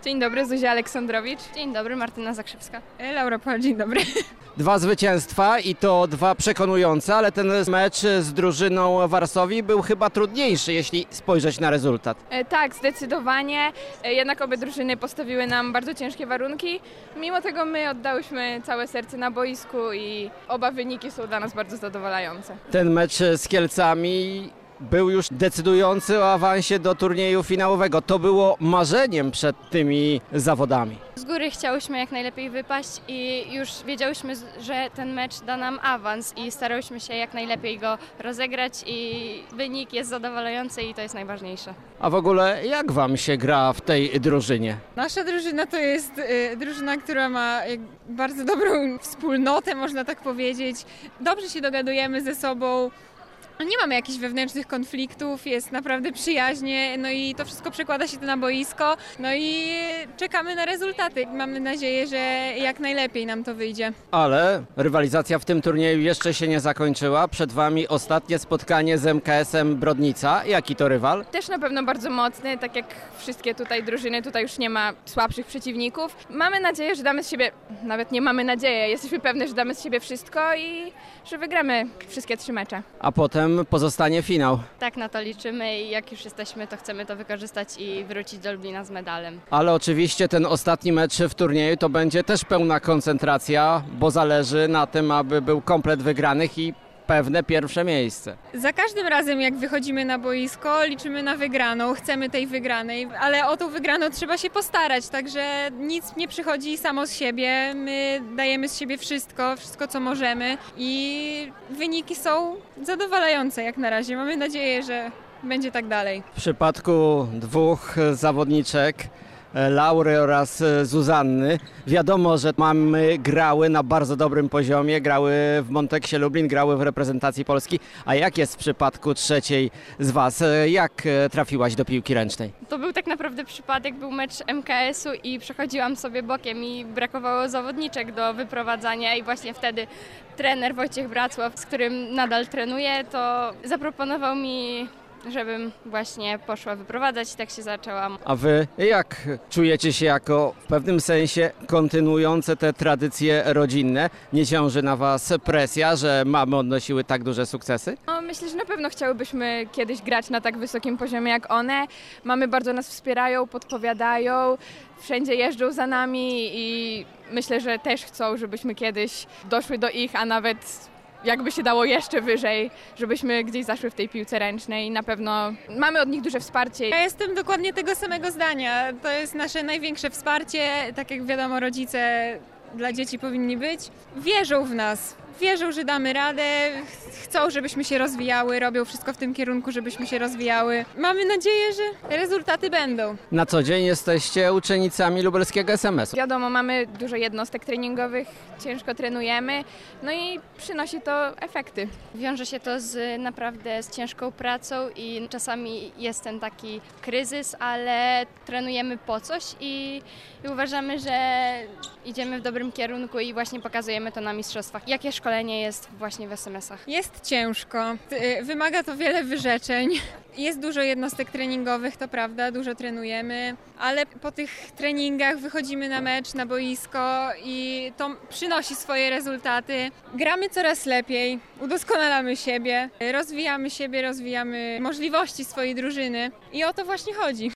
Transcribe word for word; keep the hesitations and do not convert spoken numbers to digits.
Dzień dobry, Zuzia Aleksandrowicz. Dzień dobry, Martyna Zakrzewska. Laura Pol, dzień dobry. Dwa zwycięstwa i to dwa przekonujące, ale ten mecz z drużyną Warsowii był chyba trudniejszy, jeśli spojrzeć na rezultat. E, tak, zdecydowanie. E, jednak obie drużyny postawiły nam bardzo ciężkie warunki. Mimo tego my oddałyśmy całe serce na boisku i oba wyniki są dla nas bardzo zadowalające. Ten mecz z Kielcami był już decydujący o awansie do turnieju finałowego. To było marzeniem przed tymi zawodami. Z góry chciałyśmy jak najlepiej wypaść i już wiedziałyśmy, że ten mecz da nam awans i starałyśmy się jak najlepiej go rozegrać i wynik jest zadowalający i to jest najważniejsze. A w ogóle jak wam się gra w tej drużynie? Nasza drużyna to jest y, drużyna, która ma y, bardzo dobrą wspólnotę, można tak powiedzieć. Dobrze się dogadujemy ze sobą. Nie mamy jakichś wewnętrznych konfliktów, jest naprawdę przyjaźnie, no i to wszystko przekłada się to na boisko, no i czekamy na rezultaty. Mamy nadzieję, że jak najlepiej nam to wyjdzie. Ale rywalizacja w tym turnieju jeszcze się nie zakończyła. Przed wami ostatnie spotkanie z M K S-em Brodnica. Jaki to rywal? Też na pewno bardzo mocny, tak jak wszystkie tutaj drużyny, tutaj już nie ma słabszych przeciwników. Mamy nadzieję, że damy z siebie, nawet nie mamy nadzieję, jesteśmy pewne, że damy z siebie wszystko i że wygramy wszystkie trzy mecze. A potem pozostanie finał. Tak na to liczymy i jak już jesteśmy, to chcemy to wykorzystać i wrócić do Lublina z medalem. Ale oczywiście ten ostatni mecz w turnieju to będzie też pełna koncentracja, bo zależy na tym, aby był komplet wygranych i pewne pierwsze miejsce. Za każdym razem jak wychodzimy na boisko, liczymy na wygraną, chcemy tej wygranej, ale o tą wygraną trzeba się postarać, także nic nie przychodzi samo z siebie, my dajemy z siebie wszystko, wszystko co możemy i wyniki są zadowalające jak na razie. Mamy nadzieję, że będzie tak dalej. W przypadku dwóch zawodniczek, Laury oraz Zuzanny, wiadomo, że mamy grały na bardzo dobrym poziomie, grały w Monteksie Lublin, grały w reprezentacji Polski. A jak jest w przypadku trzeciej z was? Jak trafiłaś do piłki ręcznej? To był tak naprawdę przypadek, był mecz M K S-u i przechodziłam sobie bokiem i brakowało zawodniczek do wyprowadzania i właśnie wtedy trener Wojciech Bracław, z którym nadal trenuję, to zaproponował mi, żebym właśnie poszła wyprowadzać i tak się zaczęłam. A wy jak czujecie się jako w pewnym sensie kontynuujące te tradycje rodzinne? Nie ciąży na was presja, że mamy odnosiły tak duże sukcesy? No, myślę, że na pewno chciałybyśmy kiedyś grać na tak wysokim poziomie jak one. Mamy bardzo nas wspierają, podpowiadają, wszędzie jeżdżą za nami i myślę, że też chcą, żebyśmy kiedyś doszły do ich, a nawet jakby się dało jeszcze wyżej, żebyśmy gdzieś zaszły w tej piłce ręcznej. Na pewno mamy od nich duże wsparcie. Ja jestem dokładnie tego samego zdania. To jest nasze największe wsparcie. Tak jak wiadomo, rodzice dla dzieci powinni być. Wierzą w nas. Wierzą, że damy radę, chcą, żebyśmy się rozwijały, robią wszystko w tym kierunku, żebyśmy się rozwijały. Mamy nadzieję, że rezultaty będą. Na co dzień jesteście uczennicami lubelskiego S M S-u. Wiadomo, mamy dużo jednostek treningowych, ciężko trenujemy, no i przynosi to efekty. Wiąże się to z naprawdę z ciężką pracą i czasami jest ten taki kryzys, ale trenujemy po coś i, i uważamy, że idziemy w dobrym kierunku i właśnie pokazujemy to na mistrzostwach. Jakie szkolenie jest właśnie w S M S-ach? Jest ciężko, wymaga to wiele wyrzeczeń. Jest dużo jednostek treningowych, to prawda, dużo trenujemy, ale po tych treningach wychodzimy na mecz, na boisko i to przynosi swoje rezultaty. Gramy coraz lepiej, udoskonalamy siebie, rozwijamy siebie, rozwijamy możliwości swojej drużyny i o to właśnie chodzi.